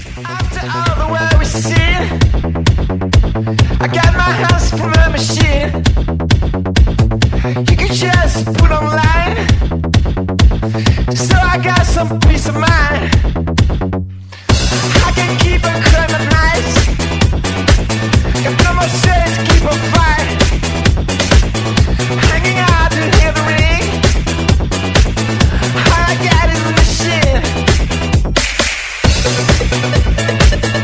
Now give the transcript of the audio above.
After all the way we've seen, I got my hands from a machine. You can just put online, so I got some peace of mind. I can keep on crying at night, got no more shade to keep on fight. Hanging out to hear the ring, all I got is a machine.